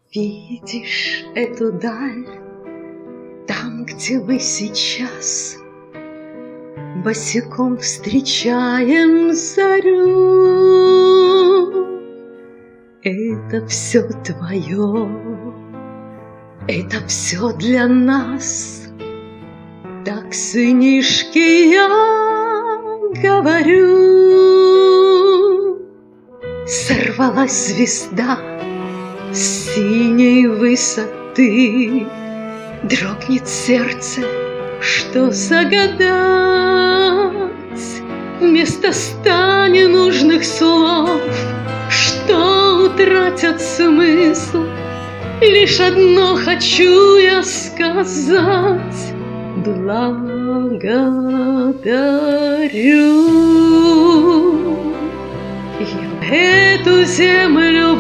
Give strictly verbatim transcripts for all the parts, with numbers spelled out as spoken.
Видишь эту даль, там, где мы сейчас босиком встречаем зарю? Это все твое, это все для нас. Так, сынишки, я говорю. Сорвалась звезда с синей высоты, дрогнет сердце, что загадать. Вместо ста ненужных слов, что утратят смысл, лишь одно хочу я сказать: благодарю. Я эту землю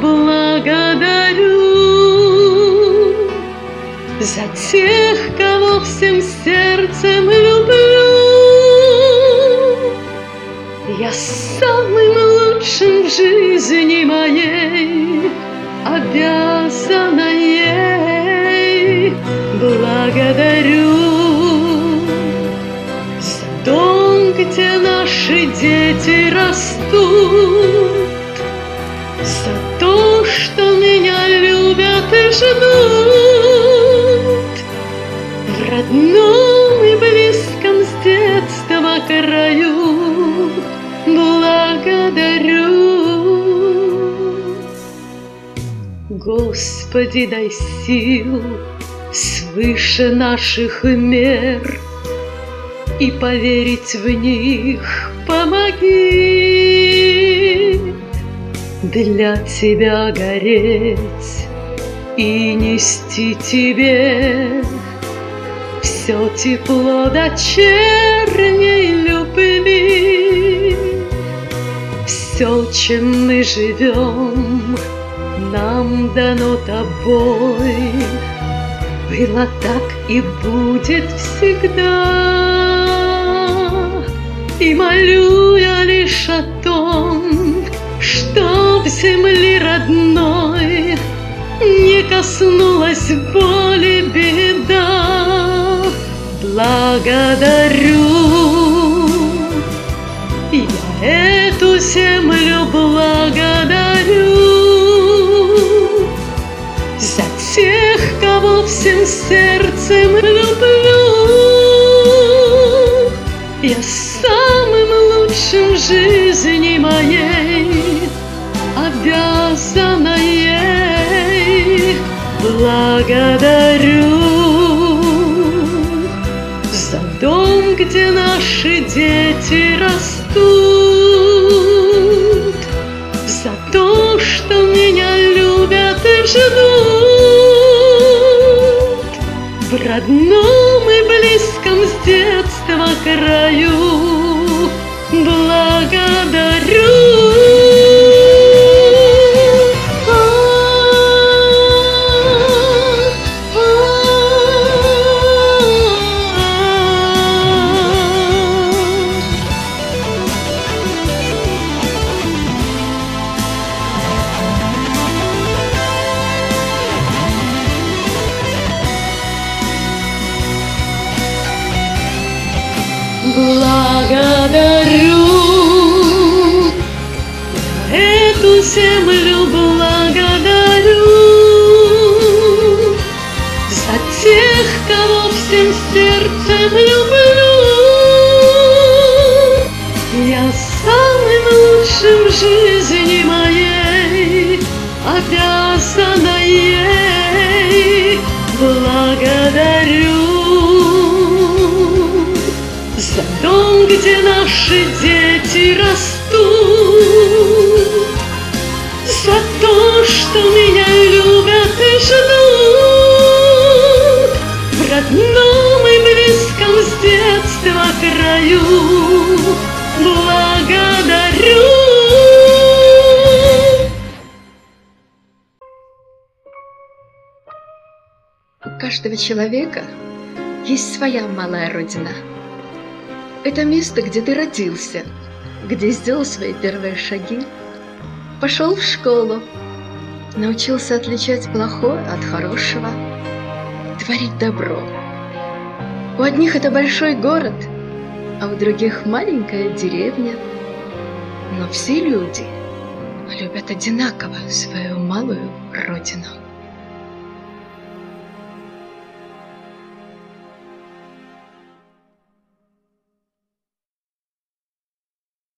благодарю за тех, кого всем сердцем люблю. Я самым лучшим в жизни моей обязана ей благодарю. За дом, где наши дети растут, за то, что меня любят и ждут. В родном и близком с детства краю благодарю. Господи, дай сил свыше наших мер, и поверить в них помоги. Для Тебя гореть и нести Тебе все тепло дочерней любви. Все, чем мы живем, нам дано Тобой, было так и будет всегда. И молю я лишь о том, чтоб земли родной не коснулась боли беда. Благодарю я эту землю, благодарю за тех, кого всем сердцем люблю. Я самым лучшим в жизни моей обязана ей благодарю. За дом, где наши дети растут, за то, что меня любят и ждут. В родном и близком с детства краю благодарю. Благодарю эту землю, благодарю за тех, кого всем сердцем люблю. Я самым лучшим в жизни моей обязана ей благодарю. За дом, где наши дети растут, за то, что меня любят и ждут. В родном и близком с детства краю благодарю. У каждого человека есть своя малая родина. Это место, где ты родился, где сделал свои первые шаги, пошел в школу, научился отличать плохое от хорошего, творить добро. У одних это большой город, а у других маленькая деревня. Но все люди любят одинаково свою малую родину.